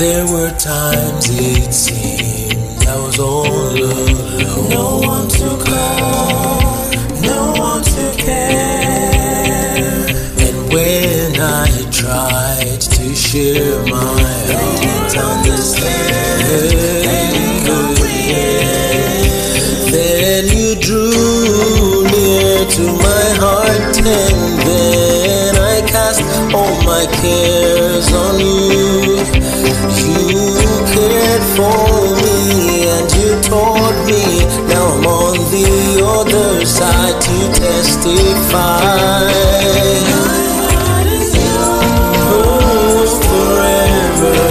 There were times it seemed I was all alone. No one to call, no one to care. And when I tried to share my heart, they didn't understand, they didn't comprehend. Then you drew near to my heart, and then I cast all my cares on you. You cared for me and you taught me. Now I'm on the other side to testify. My heart is yours forever.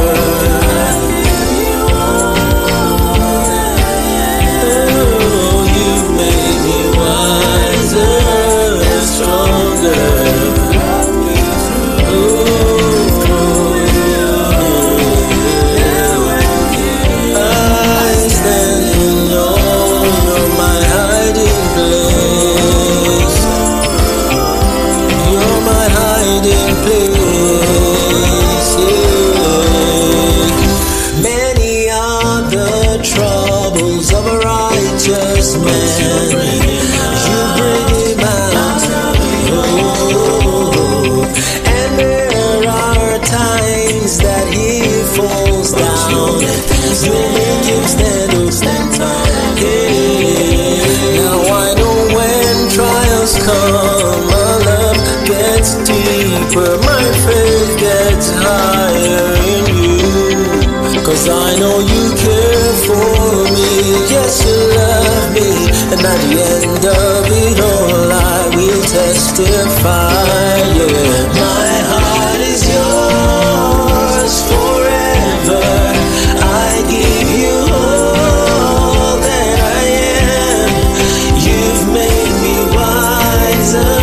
Oh, you made me wiser and stronger. My faith gets higher in you, 'cause I know you care for me. Yes, you love me, and at the end of it all I will testify. Yeah, my heart is yours forever. I give you all that I am. You've made me wiser.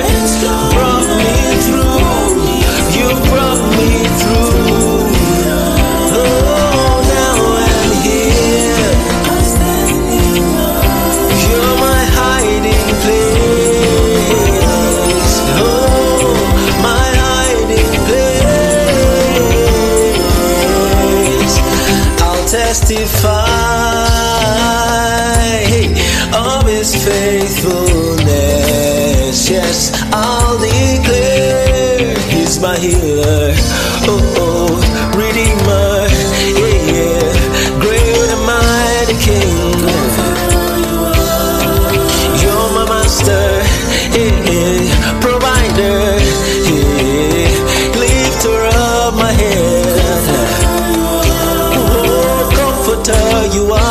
Testify of His faithfulness. Yes, I'll declare He's my healer, Redeemer, yeah, great and mighty King. You're my Master, Provider, Lifter of my head. You are